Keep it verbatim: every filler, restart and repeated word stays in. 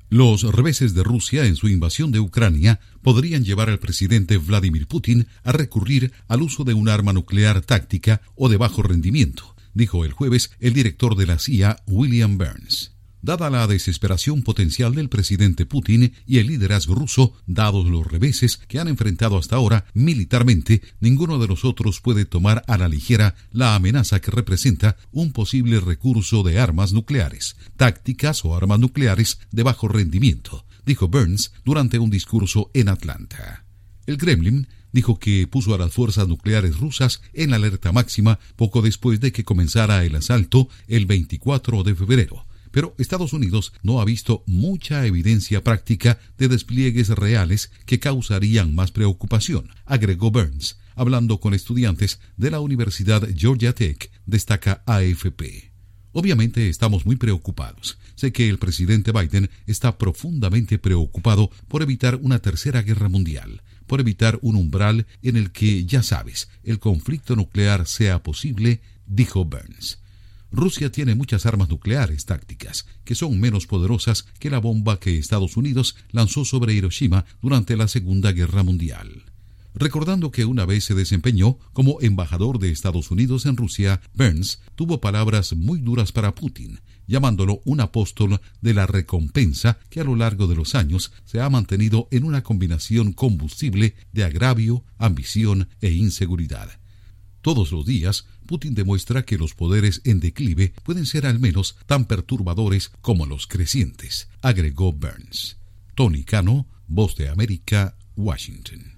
Los reveses de Rusia en su invasión de Ucrania podrían llevar al presidente Vladimir Putin a recurrir al uso de un arma nuclear táctica o de bajo rendimiento, dijo el jueves el director de la C I A, William Burns. Dada la desesperación potencial del presidente Putin y el liderazgo ruso, dados los reveses que han enfrentado hasta ahora militarmente, ninguno de nosotros puede tomar a la ligera la amenaza que representa un posible recurso de armas nucleares, tácticas o armas nucleares de bajo rendimiento, dijo Burns durante un discurso en Atlanta. El Kremlin dijo que puso a las fuerzas nucleares rusas en alerta máxima poco después de que comenzara el asalto el veinticuatro de febrero. Pero Estados Unidos no ha visto mucha evidencia práctica de despliegues reales que causarían más preocupación, agregó Burns, hablando con estudiantes de la Universidad Georgia Tech, destaca A F P. Obviamente estamos muy preocupados. Sé que el presidente Biden está profundamente preocupado por evitar una tercera guerra mundial, por evitar un umbral en el que, ya sabes, el conflicto nuclear sea posible, dijo Burns. Rusia tiene muchas armas nucleares tácticas, que son menos poderosas que la bomba que Estados Unidos lanzó sobre Hiroshima durante la Segunda Guerra Mundial. Recordando que una vez se desempeñó como embajador de Estados Unidos en Rusia, Burns tuvo palabras muy duras para Putin, llamándolo un apóstol de la recompensa que a lo largo de los años se ha mantenido en una combinación combustible de agravio, ambición e inseguridad. Todos los días, Putin demuestra que los poderes en declive pueden ser al menos tan perturbadores como los crecientes, agregó Burns. Tony Cano, Voz de América, Washington.